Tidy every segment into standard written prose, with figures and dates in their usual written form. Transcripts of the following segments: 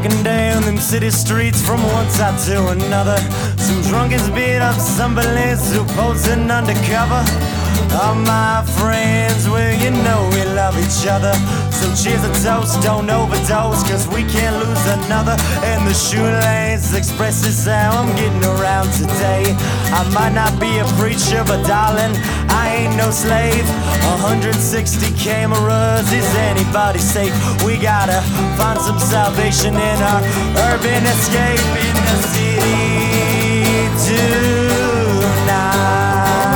walking down them city streets from one side to another. Some drunkards beat up some police who posing undercover. All my friends, well, you know we love each other. So cheers a toast, don't overdose, cause we can't lose another. And the shoelace expresses how I'm getting around today. I might not be a preacher, but darling, I ain't no slave. 160 cameras, is anybody safe? We gotta find some salvation in our urban escape in the city tonight.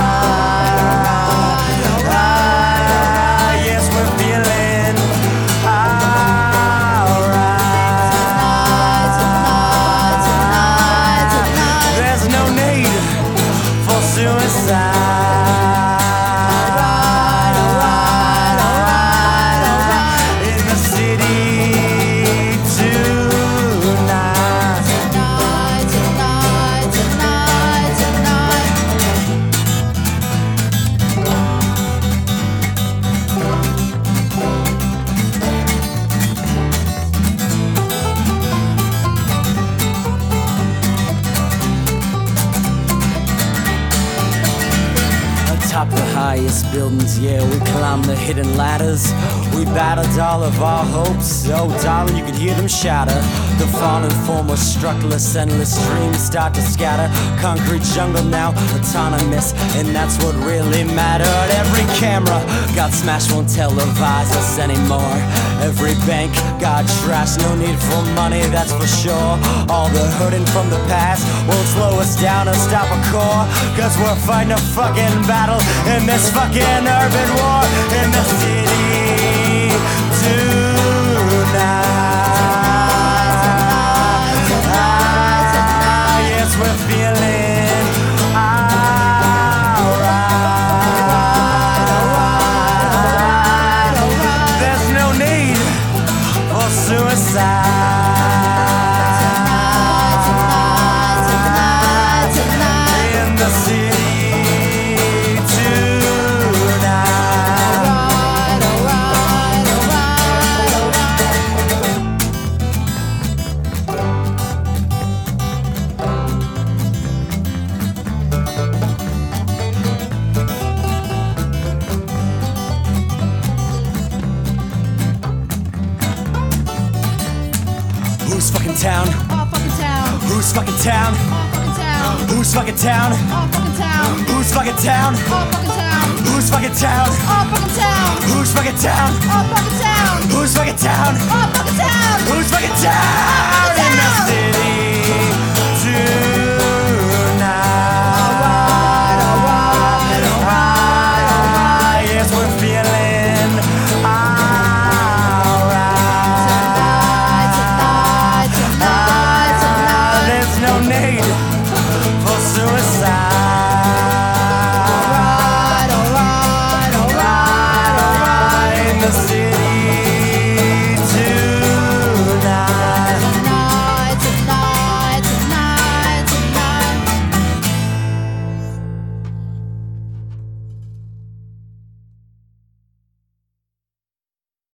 Top the highest buildings, yeah, we climb the hidden ladders. We battled all of our hopes, oh darling, you could hear them shatter. The fallen form was structureless, endless streams start to scatter. Concrete jungle now, autonomous, and that's what really mattered. Every camera got smashed, won't televise us anymore. Every bank got trashed, no need for money, that's for sure. All the hurting from the past won't slow us down or stop a core, cause we're fighting a fucking battle in this fucking urban war in the city tonight. Yes, we're feeling alright. There's no need for suicide. In the city Who's fucking town? All fucking town. Who's fucking town? All fucking town. Who's fucking town? All fucking town. Who's fucking town? All fucking town. Who's fucking town? All fucking town. Who's fucking town? All fucking town. Who's fucking town? All fucking town. Who's fucking town?